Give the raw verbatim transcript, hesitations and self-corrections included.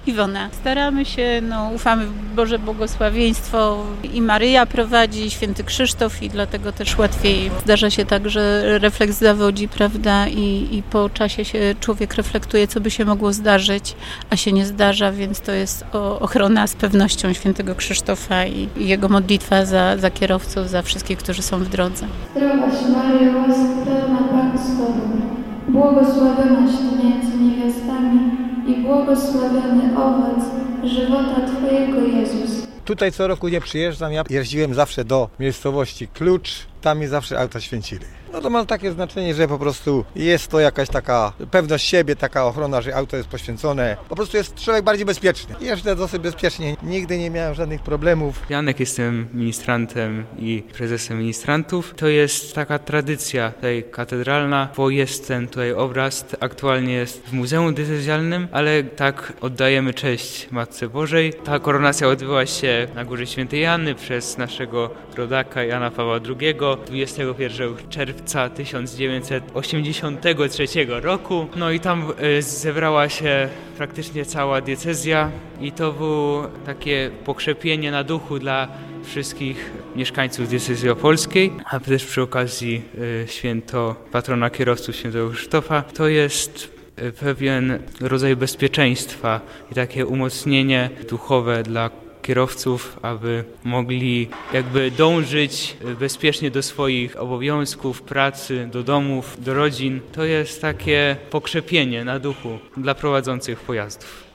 Iwona. Staramy się, no, ufamy w Boże błogosławieństwo i Maryja prowadzi, święty Krzysztof i dlatego też łatwiej. Zdarza się tak, że refleks zawodzi, prawda, i, i po czasie się człowiek reflektuje, co by się mogło zdarzyć, a się nie zdarza, więc to jest o, ochrona z pewnością świętego Krzysztofa i, i jego modlitwa za, za kierowców, za wszystkich, którzy są w drodze. Zdrowaś Maryjo, łaski pełna Pan z Tobą, błogosławionaś Ty między niewiastami i błogosławiony owoc żywota Twojego Jezus. Tutaj co roku nie przyjeżdżam, ja jeździłem zawsze do miejscowości Klucz, tam mi zawsze auta święcili. No to ma takie znaczenie, że po prostu jest to jakaś taka pewność siebie, taka ochrona, że auto jest poświęcone. Po prostu jest człowiek bardziej bezpieczny. Jeżdżę dosyć bezpiecznie, nigdy nie miałem żadnych problemów. Janek, jestem ministrantem i prezesem ministrantów. To jest taka tradycja tutaj katedralna, bo jest ten tutaj obraz, aktualnie jest w Muzeum Diecezjalnym, ale tak oddajemy cześć Matce Bożej. Ta koronacja odbyła się na Górze Świętej Anny przez naszego rodaka Jana Pawła drugiego dwudziestego pierwszego czerwca tysiąc dziewięćset osiemdziesiątego trzeciego roku. No i tam y, zebrała się praktycznie cała diecezja i to było takie pokrzepienie na duchu dla wszystkich mieszkańców diecezji opolskiej, a też przy okazji y, święto patrona kierowców świętego Krzysztofa. To jest y, pewien rodzaj bezpieczeństwa i takie umocnienie duchowe dla kierowców, aby mogli jakby dążyć bezpiecznie do swoich obowiązków, pracy, do domów, do rodzin. To jest takie pokrzepienie na duchu dla prowadzących pojazdów.